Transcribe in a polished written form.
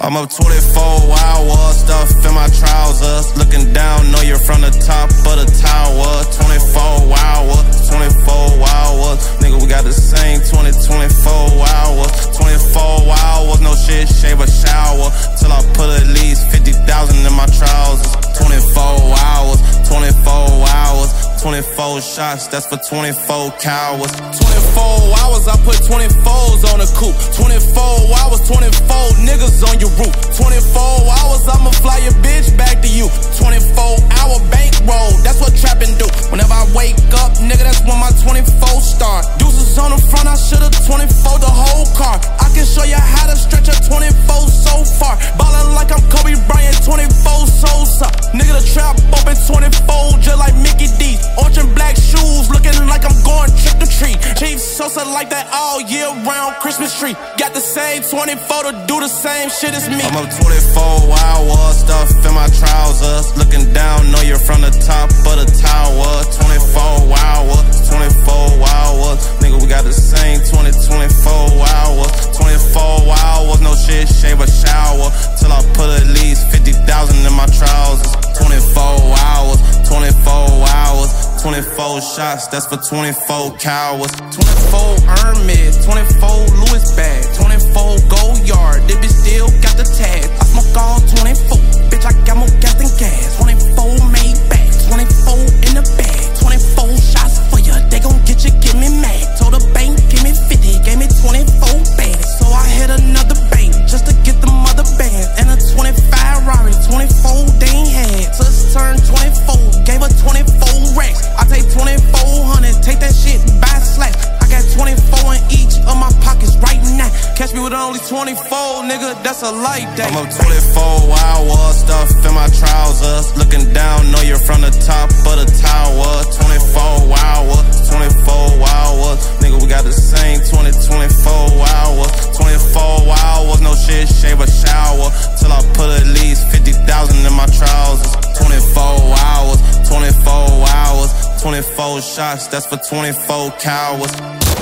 I'm up 24 hours, stuff in my trousers. Looking down, know you're from the top of the tower. 24 hours, 24 hours. Nigga, we got the same 24 hours. 24 hours, no shit, shave or shower. Till I put at least 50,000 in my trousers. 24 hours, 24 hours. 24 shots, that's for 24 cowards. 24 hours, I put 24s on the coupe. 24 hours, 24 niggas on your roof. 24 hours, I'ma fly your bitch back to you. 24-hour bankroll, that's what trapping do. Whenever I wake up, nigga, that's when my 24 start. Deuces on the front, I should've 24 the whole car. I can show you how to stretch a 24 so far. Ballin' like I'm Kobe Bryant, 24 Sosa. Nigga, the trap open 24 just like Mickey D's. Orange and black shoes, looking like I'm going trick or treat. Chief Sosa like that all year round Christmas tree. Got the same 24 to do the same shit as me. I'm up 24 hours, stuff in my trousers. Looking down, know you're from the top of the tower. 24 hours, 24 hours. Nigga, we got the same 24 hours. 24 hours, no shit, shave or shower. Till I put at least 50,000 in my trousers. 24 hours, 24 hours. 24 shots, that's for 24 cowards. 24 Hermes, 24 Louis bag, 24 Gold Yard, this bitch still got the tag. I smoke all 24, bitch, I got more gas than gas. 24 made back, 24 in the bag, 24 shots for ya, they gon' get you, get me mad. Told the bank, give me 50, gave me 24 bags. So I hit another bank, just to get the mother band. And a 25 Rari, 24 they ain't had. Sis turned 24, gave her 24 racks. I take 2400, take that shit by slack. I got 24 in each of my pockets right now. Catch me with only 24, nigga, that's a light day. I'm up 24 hours, stuff in my trousers. Looking down, know you're from the top of the tower. 24 hours, 24 hours. Nigga, we got the same 24 hours. 24 hours, no shit, shave or shower. Till I put at least 50,000 in my trousers. 24 hours, 24 hours. 24 shots, that's for 24 cowards.